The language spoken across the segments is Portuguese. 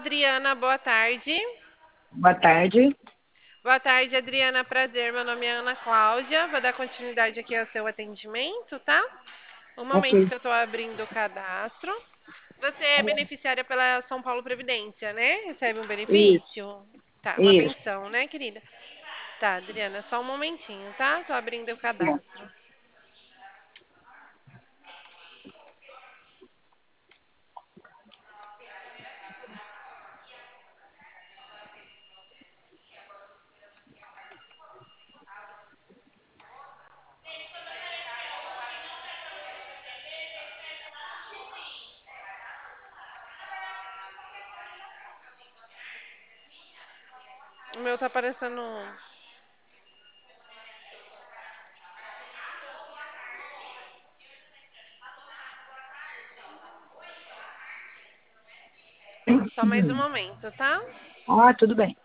Adriana, boa tarde. Boa tarde. Boa tarde, Adriana. Prazer. Meu nome é Ana Cláudia. Vou dar continuidade aqui ao seu atendimento, tá? Um Ok. momento que eu estou abrindo o cadastro. Você é beneficiária pela São Paulo Previdência, né? Recebe um Isso, benefício? Tá, uma isso. pensão, né, querida? Tá, Adriana, só um momentinho, tá? Tô abrindo o cadastro. O meu tá aparecendo. Só mais um momento, tá? Ah, tudo bem.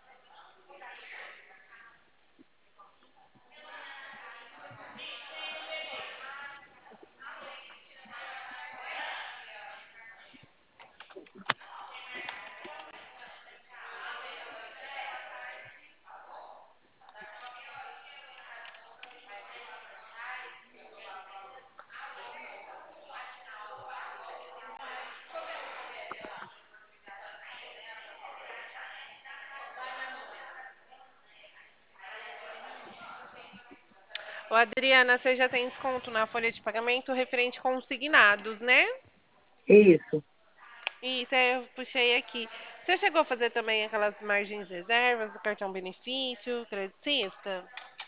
Ô, Adriana, você já tem desconto na folha de pagamento referente consignados, né? Isso. Isso, aí eu puxei aqui. Você chegou a fazer também aquelas margens reservas do cartão benefício, credicista?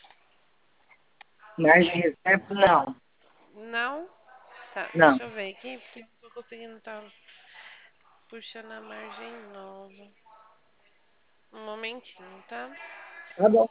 Margem de reserva, não. Não? Tá, Não. deixa eu ver aqui, porque eu não tô conseguindo estar puxando a margem nova. Um momentinho, tá? Tá bom.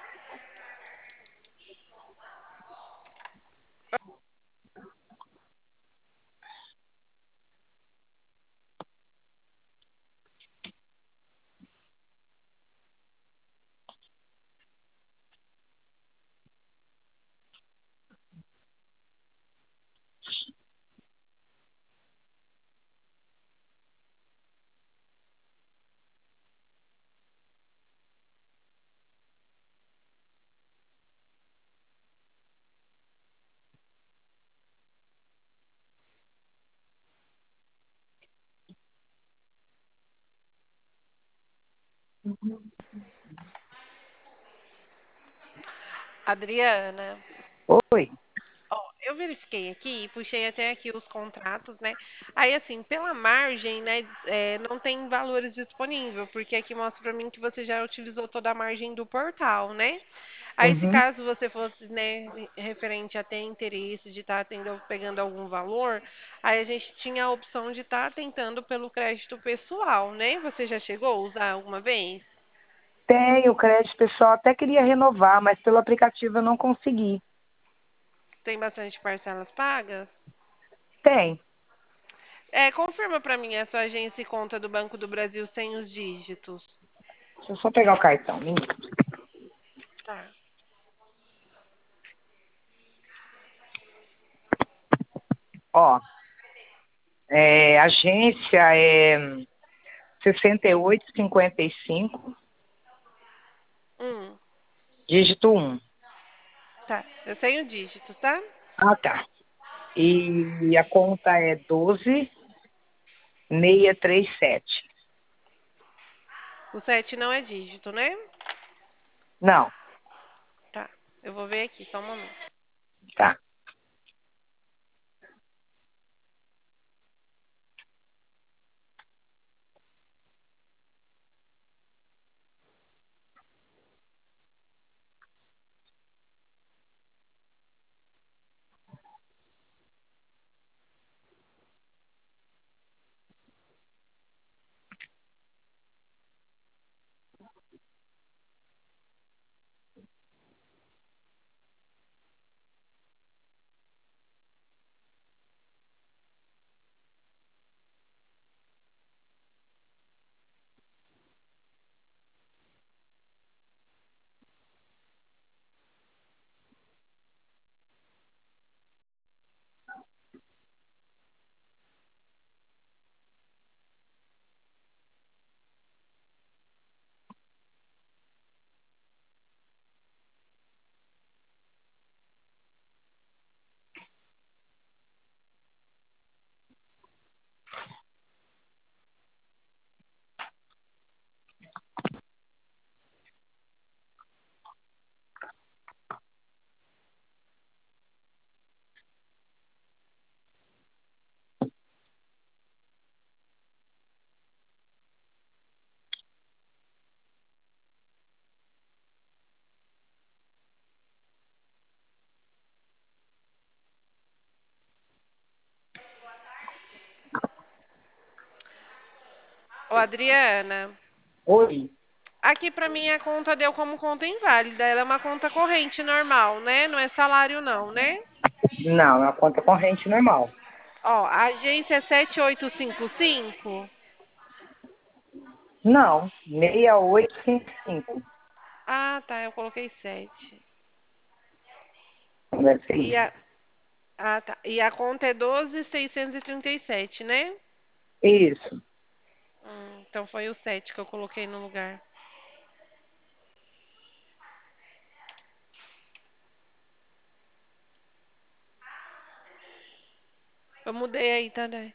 Adriana, Oi. ó, eu verifiquei aqui e puxei até aqui os contratos, né? Aí, assim, pela margem, né, não tem valores disponíveis, porque aqui mostra pra mim que você já utilizou toda a margem do portal, né? Aí, se Uhum. caso você fosse, né, referente a ter interesse de estar pegando algum valor, aí a gente tinha a opção de estar tentando pelo crédito pessoal, né? Você já chegou a usar alguma vez? Tenho crédito pessoal, até queria renovar, mas pelo aplicativo eu não consegui. Tem bastante parcelas pagas? Tem. Confirma pra mim a sua agência e conta do Banco do Brasil sem os dígitos. Deixa eu só pegar o cartão. Um minuto. Tá. Ó, agência é 6855, Hum, dígito um. tá. Eu sei o dígito, tá? Ah, tá. E a conta é 12637. O 7 não é dígito, né? Não, Tá. Eu vou ver aqui, só um momento. tá. Adriana, Oi. aqui pra mim a conta deu como conta inválida. Ela é uma conta corrente normal, né? Não é salário não, né? Não, é uma conta corrente normal. Ó, a agência é 7855. Não, 6855. Ah, tá, eu coloquei 7. Não deve ser E isso. a, ah, tá. E a conta é 12.637, né? Isso. Então foi o 7 que eu coloquei no lugar. Eu mudei aí, tá, Dai?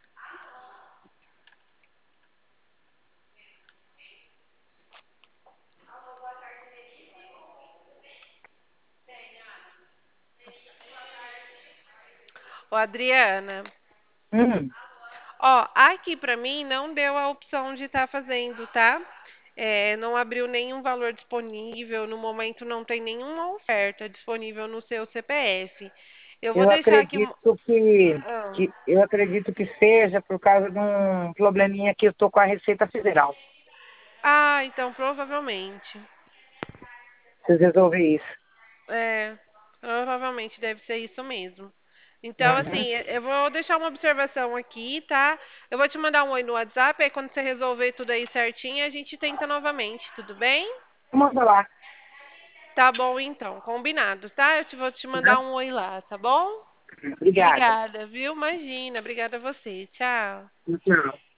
Ô, Adriana, Hum, ó, aqui pra mim não deu a opção de estar fazendo, tá? É, não abriu nenhum valor disponível. No momento não tem nenhuma oferta disponível no seu CPF. Eu vou eu deixar aqui. acredito que, Ah, que eu acredito que seja por causa de um probleminha que eu tô com a Receita Federal. então provavelmente. Preciso resolver isso. É, provavelmente deve ser isso mesmo. Então, Uhum. assim, eu vou deixar uma observação aqui, tá? Eu vou te mandar um oi no WhatsApp, aí quando você resolver tudo aí certinho, a gente tenta novamente, tudo bem? Manda lá. Tá bom, então, combinado, tá? Vou te mandar Tá? um oi lá, tá bom? Obrigada. Obrigada, viu? Imagina, obrigada a você. Tchau. Tchau.